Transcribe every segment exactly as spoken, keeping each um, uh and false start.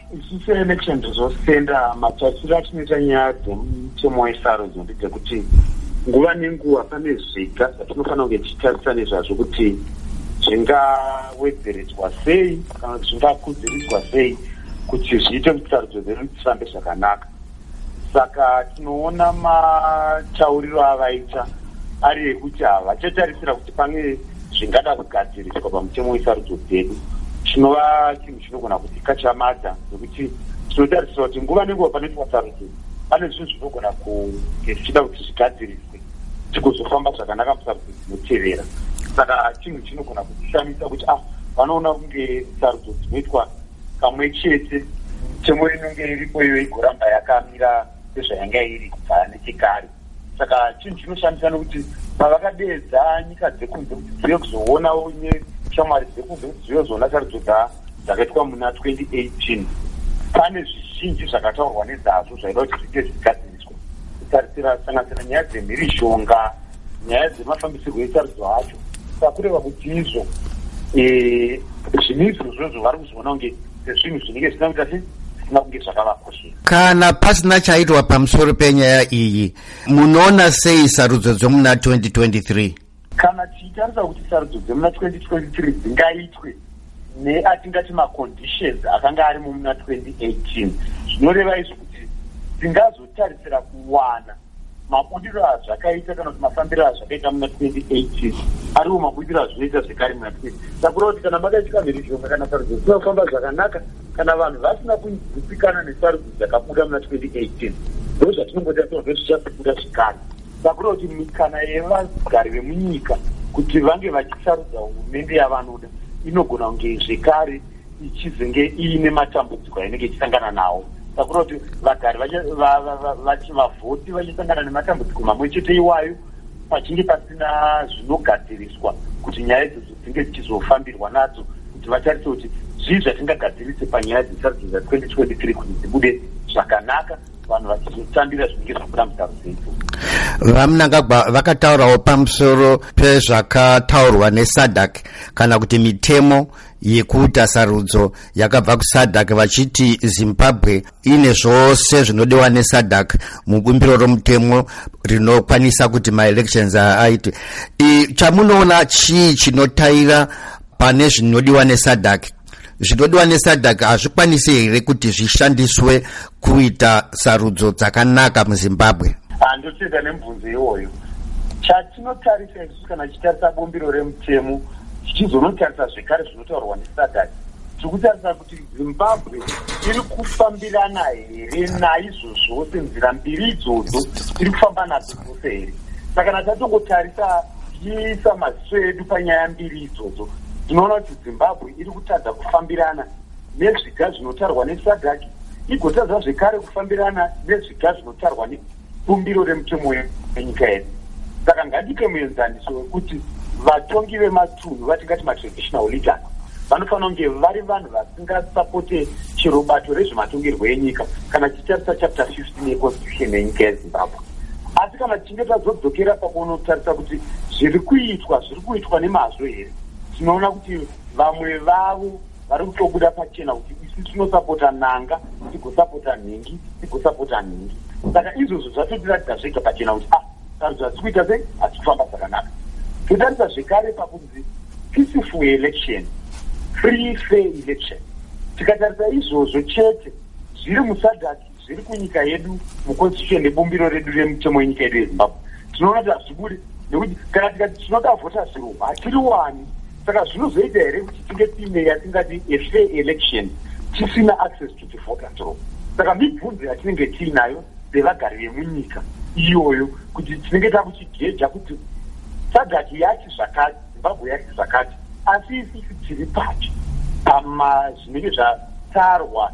isu seelection ndizosenda matariro atinoita nyaya dzemutemo wesarudzo ndedzekuti nguva nenguva pane zviga zvatinofanira kunge tichitarisa nezvazvo kuti zvingawedzeredzwa sei kana kuti zvingakudziridzwa sei kuti zviite kuti sarudzo dzedu dzifambe zvakanaka. Saka tinoona matauriro avaita ari ekuti havachatarisira kuti pane zvingada kugadziriswa pamutemo wesarudzo dzedu. Chinova chinhu chinogona kutika chamadza nekuti tinotarisira kuti nguva nenguva panoitwa sarudzo pane zvinhu zvinogona kunge zvichida kuti zvigadziriswe tikuzofamba zvakanaka musarudzo dzinotevera. Saka chinhu chinogona kutishamisa kuti ah vanoona kunge sarudzo dzinoitwa kamwe chete mitemo inenge iripo iyo igoramba yakamira sezvayanga iri kubva nechekare. Saka chinhu chinoshamisa nekuti pavakadedza nyika dzekunze kuti dzive kuzoonawo neshamwari dzekunze kuti dzive kuzoona sarudzo dzakaitwa muna twenty eighteen pane zvizhinji zvakataurwa nezvazvo zvaida kuti zviite zvigadziriswa kutarisira sanganisira nyaya dzemhirishonga, nyaya dzemafambisirwo esarudzo acho. Saka kureva kuti izvo zvinhu izvozvo vari kuzoona kunge sezvinhu zvinenge zvisina kuita sei zvisina kunge zvakavakoshera. Kana pasina chaitwa pamusoro penyaya iyi, munoona sei sarudzo dzomuna twenty twenty-three? Kana tichitarisa kuti sarudzo dzemuna twenty twenty-three dzingaitwe neatingati maconditions akanga arimo muna twenty eighteen, zvinoreva izvo kuti dzingazotarisira kuwana mabudiro azvakaita kana kuti mafambiro azvakaita muna twenty eighteen ariwo mabudiro azvinoita zvekare muna twenty. Sakura kuti kana madaita mhirishonga kana sarudzo dzinofamba zvakanaka kana vanhu vasina kugutsikana nesarudzo dzakabuda muna twenty eighteen ndo zvatinongoti atinobve zvichabuda zvekare. Sakura kuti mikana yevagari vemunyika kuti vange vachisarudza hurumende yavanoda inogona kunge zvekare ichizenge iine matambudziko ainenge ichisangana nawo. Sakura kuti vagari vavhoti vachisangana nematambudziko mamwe chete iwayo pachinge pasina zvinogadziriswa kuti nyaya idzodzo dzinge dzichizofambirwa nadzo kuti vatarise kuti zvii zvatingagadzirise panyaya dzesarudzo dza twenty twenty-three kuti dzibude zvakanaka vanhu vachizotambira zvinenge zvabuda musarudzo idzodzo. Vamunangagwa vakataurawo pamusoro pezvakataurwa nesadhak kana kuti mitemo yekuita sarudzo yakabva kusadhak vachiti Zimbabwe ine zvose zvinodiwa nesadhak mubumbiro romutemo rinokwanisa kuti maelections aite. Chamunoona chii chinotaira pane zvinodiwa nesadhak? Zvinodiwa nesadhak hazvikwanisi here kuti zvishandiswe kuita sarudzo dzakanaka muZimbabwe? Handotenda nemibvunzo iyoyo. Chatinotarisa isusu kana tichitarisa bumbiro remutemo tichizonotarisa zvekare zvinotaurwa nesadhak, tiri kutarisa kuti Zimbabwe iri kufambirana here naizvo zvose nzira mbiri idzodzo iri kufamba nadzo dzose here. Saka kana tatongotarisa tichiisa maziso edu panyaya mbiri idzodzo tinoona kuti Zimbabwe iri kutadza kufambirana nezviga zvinotarwa nesadhak igotadza zvekare kufambirana nezviga zvinotarwa bumbiro remutemo wenyika yedu. Saka ngatipe muenzaniso wekuti vatongi vematunhu vatingati matraditional leaders vanofanira kunge vari vanhu vasingasapote chirobato rezvematongerwo enyika kana tichitarisa chapter fifteen yeconstitution yenyika yeZimbabwe. Asi kana tichinge tazodzokera pakunotarisa kuti zviri kuitwa zviri kuitwa nemazvo here, tinoona kuti vamwe vavo vari kutobuda pachena kuti isi tinosapota nanga tigosapota nhingi tigosapota nhingi. Saka izvozvo zvatotiratidza zvega pachena kuti ah sarudzo hadzisi kuita sei hadzisi kufamba zvakanaka. Totarisa zvekare pakunzi peaceful election, free fair election. Tikatarisa izvozvo chete zviri musadhak zviri kunyika yedu muconstitution nebumbiro redu remutemo wenyika yedu yeZimbabwe tinoona kuti hazvibudi nekuti kana tikati tinoda vhota zviro hatiri wani. Saka zvinozoita here kuti tinge tiine yatingati a fair election tisina access to the vote at all. Saka mibvunzo yatinenge tiinayo sevagari vemunyika iyoyo kuti tinenge takuchigeja kuti sadhak yati zvakati Zimbabwe yati zvakati asi isi tiri pacho pama zvinenge zvatarwa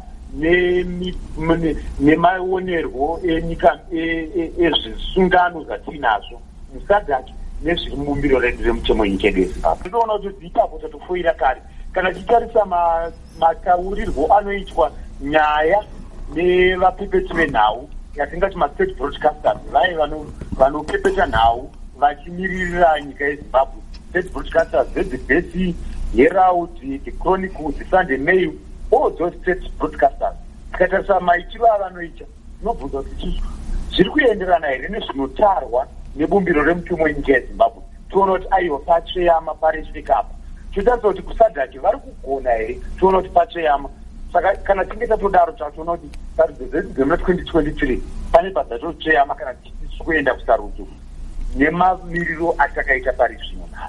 nemaonerwo enyika ezvisungano zvatinazvo musadhak nezviri mubumbiro redu remutemo wenyika yedu yeZimbabwe. Tinoona kuti ipapo tatofoira kare kana tichitarisa mataurirwo anoitwa nyaya nevapepeti venhau yatingati mastate broadcasters vai vanopepeta nhau vachimiririra nyika yeZimbabwe. State broadcasters Z B C, Herald, The Chronicle, The Sunday Mail, all those state broadcasters tikatarisa maitiro avanoita tinobvunza kuti zviri kuenderana here nezvinotarwa nebumbiro remutumwa wenyika yezimbabwe. Toona kuti aiwa patsveyama paresvika apa totarisa kuti kusadhaki vari kugona here, toona kuti patsveyama. Saka kana tinge tatodaro tatoona kuti sarudzo dzedu dzemuna twenty twenty-three pane basa totsveyama kana tichiri kuenda kusarudzo nemamiriro atakaita pari zvino.